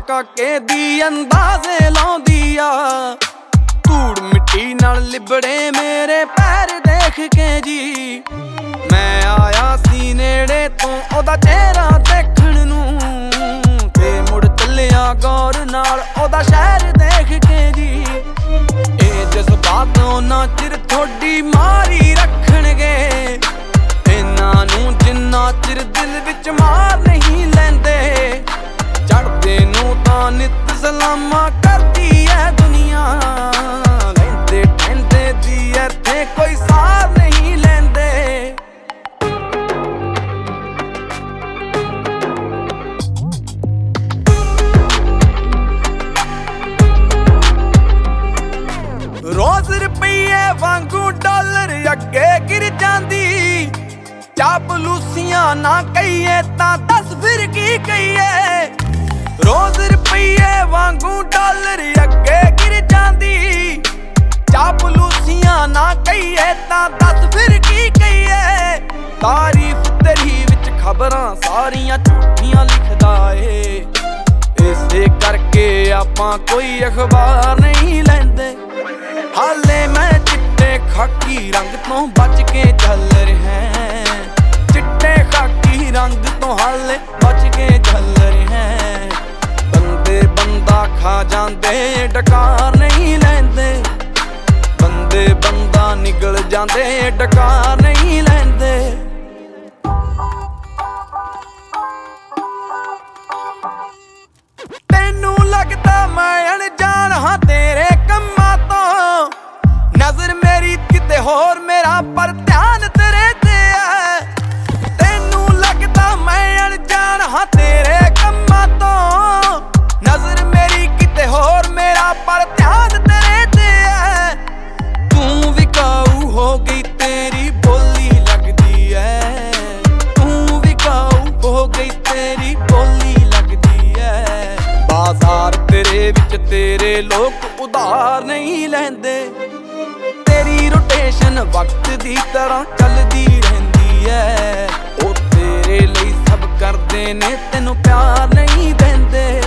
ਕਾਕੇ ਦੀ ਅੰਦਾਜ਼ੇ ਲਾਉਂਦੀ ਆ। ਧੂੜ ਮਿੱਟੀ ਨਾਲ ਲਿਬੜੇ ਮੇਰੇ ਪੈਰ ਦੇਖ ਕੇ ਜੀ। ਮੈਂ ਆਇਆ ਸੀ ਨੇੜੇ ਤੋਂ ਉਹਦਾ ਚਿਹਰਾ ਦੇਖਣ ਨੂੰ, ਤੇ ਮੁੜ ਚੱਲਿਆ ਗੌਰ ਨਾਲ ਉਹਦਾ ਸ਼ਹਿਰ ਦੇਖ ਕੇ ਜੀ। ਇਹ ਜਜ਼ਬਾਤ ਉਹਨਾਂ ਚਿਰ ਥੋਡੀ ਮਾਰੀ ਰੱਖਣਗੇ, ਇਹਨਾਂ ਨੂੰ ਜਿੰਨਾ ਚਿਰ ਦਿਲ ਵਿੱਚ ਮਾਰ ਨਹੀਂ ਲੈਂਦੇ। ਚੜ੍ਹਦੇ ਨੂੰ ਤਾਂ ਨਿੱਤ ਸਲਾਮਾਂ ਕਰਦੀ ਐ ਦੁਨੀਆ, ਲੈਂਦੇ ਠਹਿੰਦੇ ਦੀ ਇੱਥੇ ਕੋਈ ਸਾਰ ਨਹੀਂ ਲੈਂਦੇ। ਰੋਜ਼ ਰੁਪਈਏ ਵਾਂਗੂ ਡਾਲਰ ਅੱਗੇ ਗਿਰ ਜਾਂਦੀ। ਚਾਪਲੂਸੀਆਂ ਨਾ ਕਹੀਏ ਤਾਂ ਦੱਸ ਫਿਰ ਕੀ ਕਹੀਏ। ਰੋਜ਼ ਰੁਪਈਏ ਵਾਂਗੂ ਡਾਲਰ ਅੱਗੇ ਗਿਰ ਜਾਂਦੀ। ਚਾਪਲੂਸੀਆਂ ਨਾ ਕਹੀਏ ਤਾਂ ਦੱਸ ਫਿਰ ਕੀ ਕਹੀਏ। ਤਾਰੀਫ ਤੇਰੀ ਵਿੱਚ ਖਬਰਾਂ ਸਾਰੀਆਂ ਝੂਠੀਆਂ ਲਿਖਦਾ ਏ, ਇਸੇ ਕਰਕੇ ਆਪਾਂ ਕੋਈ ਅਖਬਾਰ ਨਹੀਂ ਲੈਂਦੇ। ਹਾਲੇ ਮੈਂ ਚਿੱਟੇ ਖਾਕੀ ਰੰਗ ਤੋਂ ਬਚ ਕੇ ਚੱਲ ਰਿਹਾ, ਚਿੱਟੇ ਖਾਕੀ ਰੰਗ ਤੋਂ ਹਾਲੇ ਬਚ ਕੇ ਚੱਲ ਰਿਹਾ। ਬੰਦੇ ਬੰਦਾ ਖਾ ਜਾਂਦੇ ਡਕਾਰ ਨਹੀਂ ਲੈਂਦੇ, ਬੰਦੇ ਬੰਦਾ ਨਿਗਲ ਜਾਂਦੇ ਡਕਾਰ ਨਹੀਂ ਲੈਂਦੇ। ਤੈਨੂੰ ਲੱਗਦਾ ਮੈਂ ਅਣਜਾਣ ਹਾਂ ਤੇਰੇ ਕੰਮਾਂ ਤੋਂ, ਨਜ਼ਰ ਮੇਰੀ ਕਿਤੇ ਹੋਰ ਮੇਰਾ ਪਰ ਧਿਆਨ ਤੇਰੇ ਤੇ ਹੈ। ਤੈਨੂੰ ਲੱਗਦਾ ਮੈਂ ਅਣਜਾਣ ਹਾਂ ਤੇਰੇ ਕੰਮਾਂ ਤੋਂ, ਨਜ਼ਰ ਮੇਰੀ ਕਿਤੇ ਹੋਰ ਮੇਰਾ ਪਰ ਧਿਆਨ ਤੇਰੇ ਤੇ ਹੈ। ਤੂੰ ਵਿਕਾਊ ਹੋ ਗਈ ਤੇਰੀ ਬੋਲੀ ਲੱਗਦੀ ਐ, ਤੂੰ ਵਿਕਾਊ ਹੋ ਗਈ ਤੇਰੀ ਬੋਲੀ ਲੱਗਦੀ ਐ। ਬਾਜ਼ਾਰ ਤੇਰੇ ਵਿੱਚ ਤੇਰੇ ਲੋਕ ਉਧਾਰ ਨਹੀਂ ਲੈਂਦੇ, ਤੇਰੀ ਰੋਟੇਸ਼ਨ ਵਕਤ ਦੀ ਤਰ੍ਹਾਂ ਚੱਲਦੀ ਰਹਿੰਦੀ ਐ। ਉਹ ਤੇਰੇ ਲਈ ਸਭ ਕਰਦੇ ਨੇ ਤੈਨੂੰ ਪਿਆਰ ਨਹੀਂ ਦਿੰਦੇ।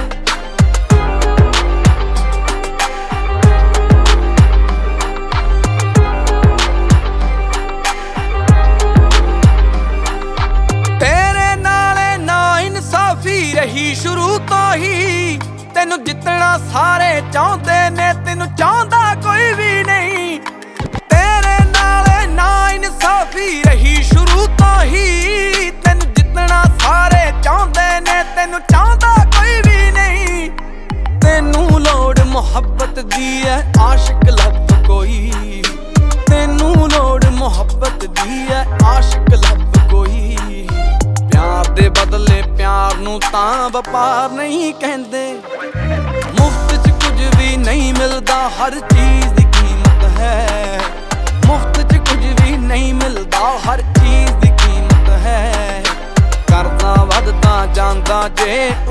ਤੇਰੇ ਨਾਲੇ ਨਾ ਇਨਸਾਫੀ ਰਹੀ ਸ਼ੁਰੂ ਤੋਂ ਹੀ, ਤੈਨੂੰ ਜਿੱਤਣਾ ਸਾਰੇ ਚਾਹੁੰਦੇ ਨੇ ਤੈਨੂੰ ਚਾਹੁੰਦਾ ਕੋਈ ਵੀ ਨਹੀਂ। ਤੇਰੇ ਨਾਲੇ ਨਾ ਇਨਸਾਫੀ ਰਹੀ ਸ਼ੁਰੂ ਤੋਂ ਹੀ, ਤੈਨੂੰ ਜਿੱਤਣਾ ਸਾਰੇ ਚਾਹੁੰਦੇ ਨੇ ਤੈਨੂੰ ਚਾਹੁੰਦਾ ਕੋਈ ਵੀ ਨਹੀਂ। ਤੈਨੂੰ ਲੋੜ ਮੁਹੱਬਤ ਦੀ ਐ ਆਸ਼ਿਕ ਲੱਭ ਕੋਈ, ਤੈਨੂੰ ਲੋੜ ਮੁਹੱਬਤ ਦੀ ਐ ਆਸ਼ਿਕ ਲੱਭ ਕੋਈ। ਪਿਆਰ ਦੇ ਬਦਲੇ ਪਿਆਰ ਨੂੰ ਤਾਂ ਵਪਾਰ ਨਹੀਂ ਕਹਿੰਦੇ, ਮੁਫਤ 'ਚ ਕੁਝ ਵੀ ਨਹੀਂ ਮਿਲਦਾ ਹਰ ਚੀਜ਼ ਦੀ ਕੀਮਤ ਹੈ। ਮੁਫਤ 'ਚ ਕੁਝ ਵੀ ਨਹੀਂ ਮਿਲਦਾ ਹਰ ਚੀਜ਼ ਦੀ ਕੀਮਤ ਹੈ। ਕਰਦਾ ਵੱਧਦਾ ਜਾਂਦਾ ਜੇ